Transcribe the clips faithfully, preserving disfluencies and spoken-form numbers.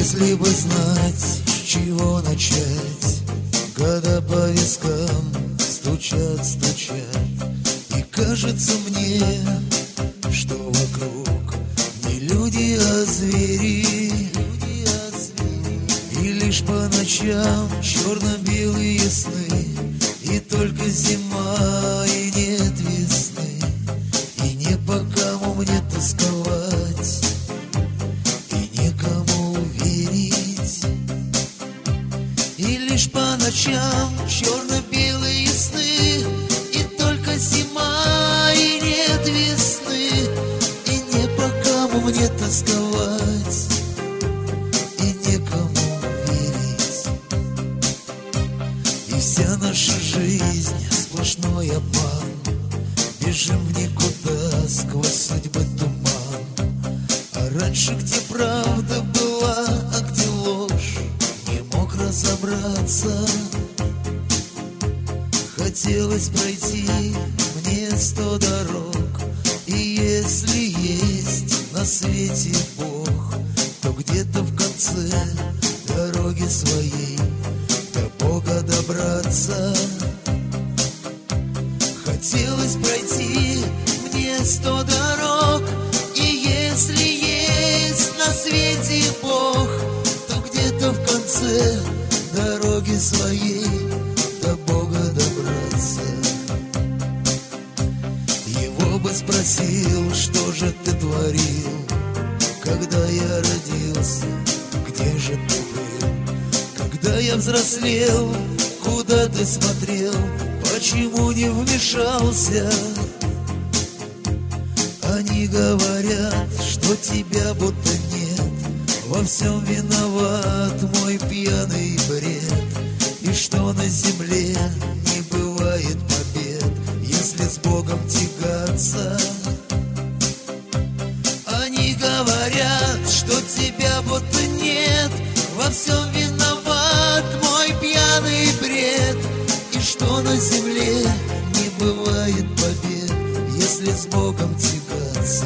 Если бы знать, с чего начать, года по вискам стучат, стучат, и кажется мне, что вокруг не люди, а звери, и лишь по ночам черно-белые сны, и только зима, и нет весны, и не по кому мне тосковать, и некому верить. И лишь по ночам черно-белые сны, и только зима, и нет весны, и не по кому мне тосковать, и некому верить. И вся наша жизнь сплошной обман, бежим в никуда сквозь судьбы туман. А раньше где правда была, а где ложь, не мог разобраться. Хотелось пройти мне сто дорог, и если есть на свете Бог, то где-то в конце дороги своей до Бога добраться. Хотелось пройти мне сто дорог, и если есть на свете Бог, то где-то в конце дороги своей до Бога добраться. Его бы спросил, что же ты творил, когда я родился, где же ты был? Когда я взрослел, куда ты смотрел, почему не вмешался? Они говорят, что тебя будто нет, во всем виноват мой пьяный бред, и что на земле не бывает побед, если с Богом тягаться. Они говорят, что тебя будто нет, во всем виноват мой пьяный бред, и что на земле не бывает побед, если с Богом тягаться.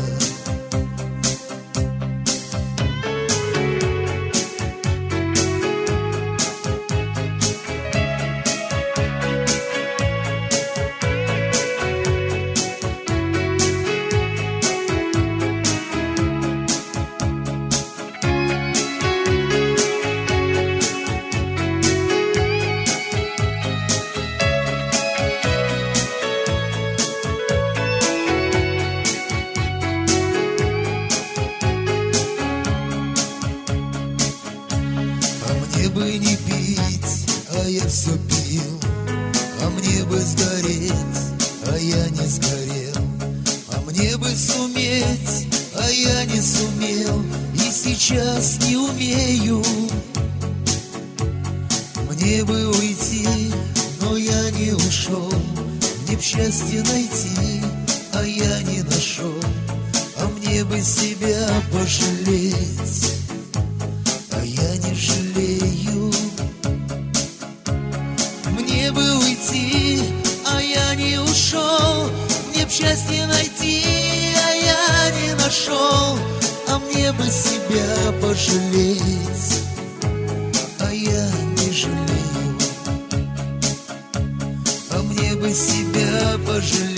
Мне бы не пить, а я все пил, а мне бы сгореть, а я не сгорел, а мне бы суметь, а я не сумел, и сейчас не умею. Мне бы уйти, но я не ушел, мне б счастье найти, а я не нашел, а мне бы себя пожалеть, а я не жалею. Мне бы уйти, а я не ушел, мне б счастье найти, а я не нашел, а мне бы себя пожалеть, а я не жалею. А мне бы себя пожалеть,